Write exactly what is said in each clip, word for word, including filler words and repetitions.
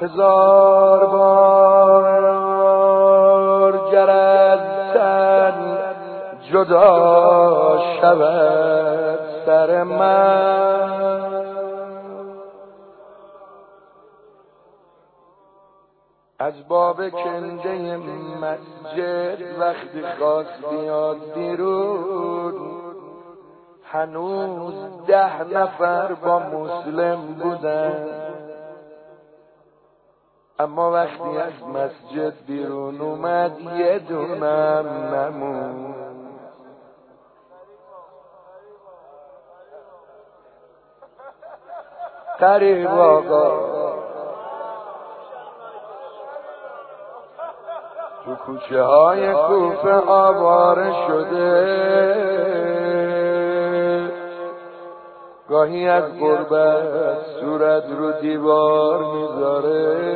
هزار بار گر از تن جدا شود سر من، از باب کنده مسجد وقتی خواست بیاد بیرون، هنوز ده نفر با مسلم بودن، اما وقتی از مسجد بیرون اومد یه دونم نمون. قریب آقا تو کوچه های کوفه آواره شده، گاهی از غربت صورت رو دیوار میذاره،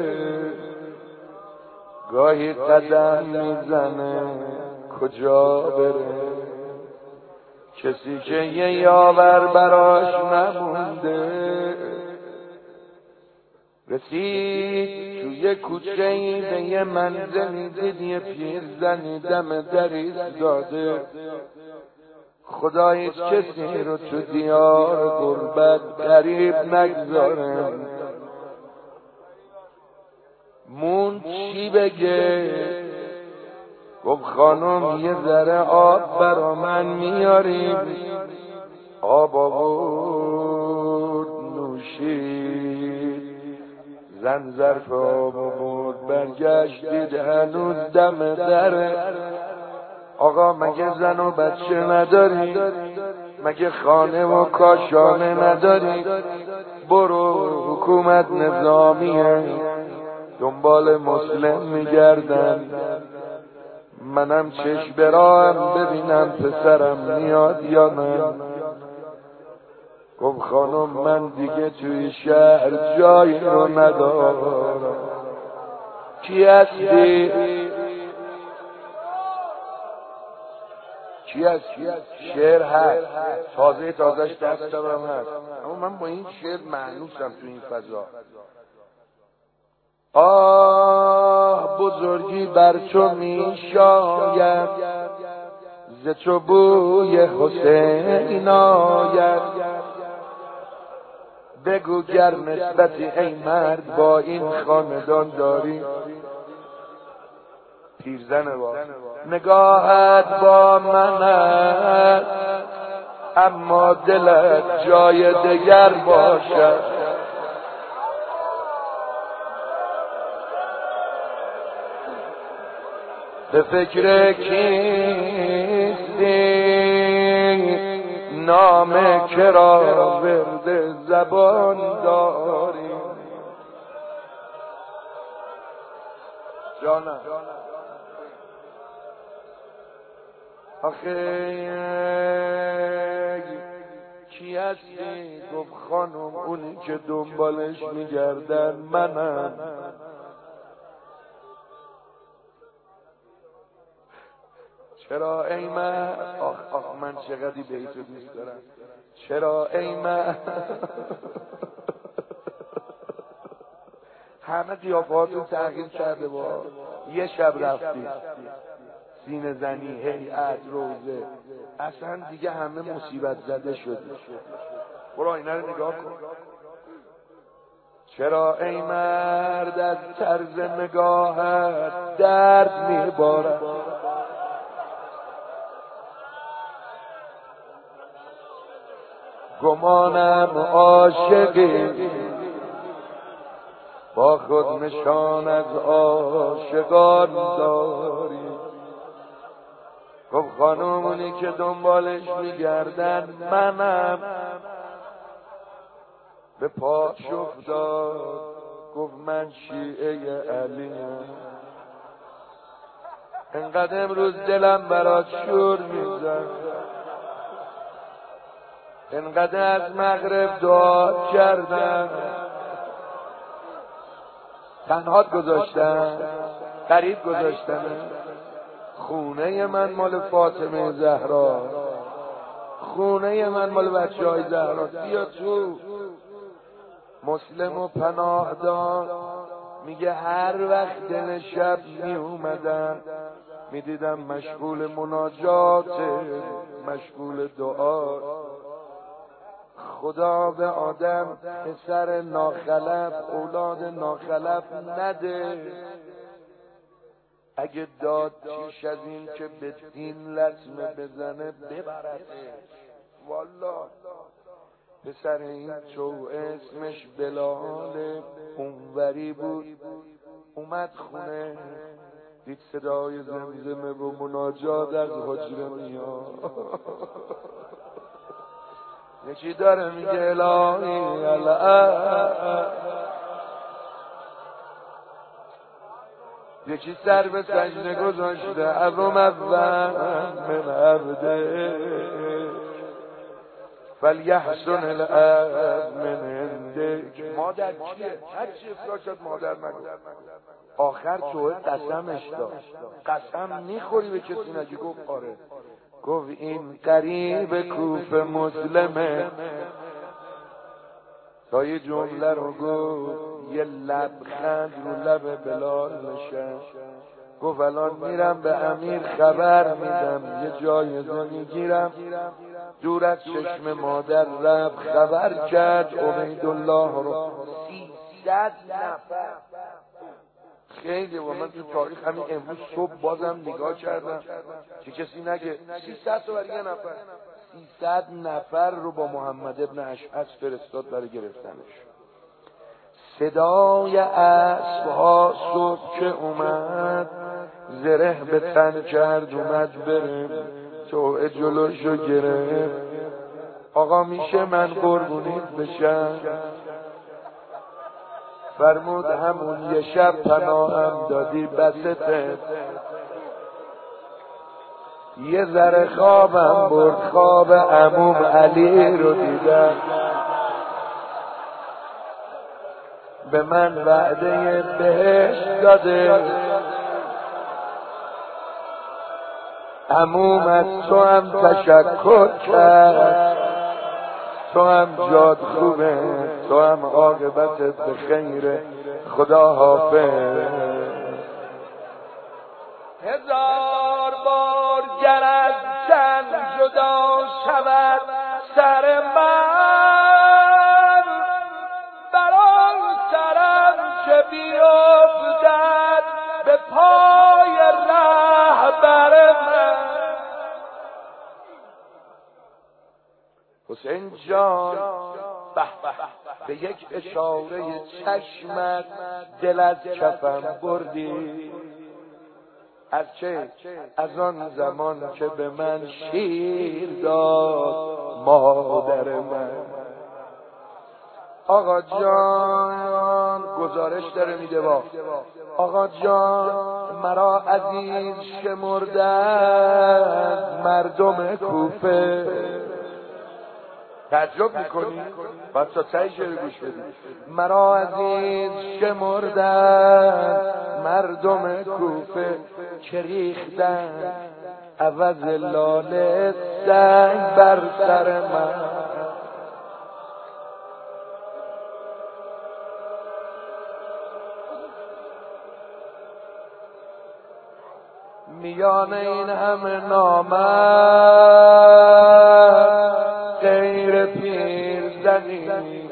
گاهی قدم میزنه کجا بره، کسی که یه یاور براش نمونده. رسید توی کوچه ای به یه منزلی، دید یه پیرزنی دم در ایستاده، خدا هیچ کسی رو تو دیار غربت غریب نگذاره. مون چی بگه؟ گفت خانم یه ذره آب برا من میاریم؟ آب آورد نوشید، زن ظرف آب آورد برگشت دید هنوز دم دره. آقا مگه زن و بچه نداری؟ مگه خانه و کاشانه نداری؟ برو حکومت نظامیه دنبال مسلم میگردن، منم چشم براهم ببینم پسرم میاد یا نه. گفت خانم من دیگه توی شهر جایی رو ندارم. کی هستی؟ کی هست؟ شعر هست، تازه تازهش دستم هم هست، اما من با این شعر معنوسم تو این فضا. آه بزرگی بر تو می شاید، ز تو بوی حسین آید. بگو گر نسبتی ای مرد با این خاندان داری. پیرزن با نگاهت با من است، اما دلت جای دگر باشد. به فکر کیستی نام کرا ورد زبان داری. جانم آخه کی هستی؟ گفت خانم اونی که دنبالش میگردن منم. چرا ای من، آخ آخ من چقدری بیتو دوست دارم. چرا ای من همه قیافهاتون تغییر کرده، با یه شب رفتی سینه زنی، هیئت، روزه، اصلا دیگه همه مصیبت زده شدی. برو آینه رو نگاه کن. چرا ای مرد از طرز نگاهت درد میبارد؟ گمانم عاشقی با خود نشان از عاشقان داری. گفت خانومونی که دنبالش میگردن منم. به پاش افتاد گفت من شیعه علیم. انقدر امروز دلم برات شور میزن، انقدر از مغرب دعا کردم، تنهات گذاشتم، غریب گذاشتم. خونه من مال فاطمه زهرا، خونه من مال بچه های زهرا. بیا تو مسلم و پناه داد، میگه هر وقت دل شب می اومدم میدیدم مشغول مناجات، مشغول دعا. خدا به آدم پسر ناخلف، اولاد ناخلف نده. اگه داد پیش از این که به دین لطمه بزنه ببرتش. والا پسر این تو اسمش بلاله، اونوری بود، اومد خونه دید صدای زمزمه و مناجات از حجره میاد. یکی داره میگه الهی الان، یکی سر به سجده گذاشته عظم اول من عبده فلیحسن العظم من عندک. مادر کیه؟ هر چی افراد شد مادر مگو. آخر توه قسمش داد، قسم میخوری به کسی نگی؟ گفت آره. گفت این قریب کوفه مسلمه. تا یه جمله رو گفت یه لبخند رو لب بلال نشست. گفت الان میرم به امیر خبر میدم، یه جایزه میگیرم. دور از چشم مادر رفت خبر کرد عبیدالله رو. سیصد نفر، خیلی. و من تو تاریخ همین امروز صبح بازم نگاه کردم که کسی نگه سیصد تا برای یه نفر. سیصد نفر رو با محمد ابن اشعث فرستاد برای گرفتنش. صدای اسبها صبح که اومد زره به تن کرد اومد بره، تو جلوشو گرفت. آقا میشه من قربونیت بشم؟ فرمود همون یه شب پناهم دادی بسته. یه ذره خوابم برد، خواب عموم علی رو دیدم. به من وعده بهشت داده، عموم از تو هم تشکر کرد. تو هم جاد خوبه، تو هم عاقبتت به خیره. خدا حافظ. هزار بار گر از تن جدا شود سر من، برای سرم که بیفتد به پای رهبر من. حسین جان به به یک اشاره چشمت دل از کفم بردی. از چه؟ از آن زمان که به من شیر داد مادر من. آقا جان گزارش داره میده با آقا جان مرا عزیز شمرده از مردم کوفه. تعجب میکنی؟ باید تا تایی شده گوش بدی. مرا عزیز شمردن مردم کوفه که ریختن عوض لاله سنگ بر سر من. میان این همه نامرد غیر پیرزنی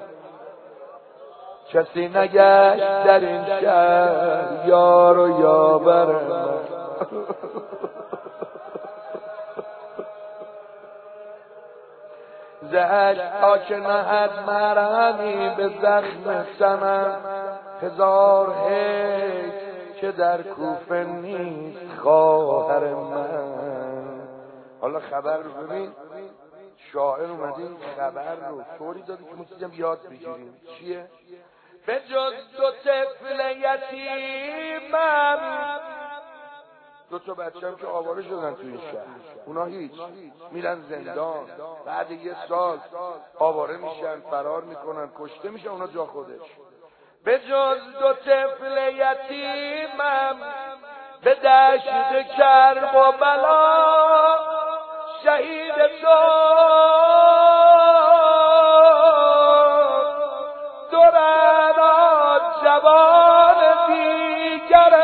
کسی نگشت در این شهر یار و یاور من. زهش آکه نهد مرهمی به زخم سنم. هزار حیف که در کوفه نیست خواهر من. حالا خبر رو ببین، شاعر اومده این خبر رو طوری داده که مسیجم یاد بگیریم. چیه؟ به جز دو طفل یتیمم، دو تا بچه هم که آواره شدن تو این شهر، اونا هیچ، میرن زندان، بعد یه سال آواره میشن، فرار میکنن، کشته میشن، اونا جا خودش. به جز دو طفل یتیمم به دشت کرب و بلا شهید شد. زبان دیگر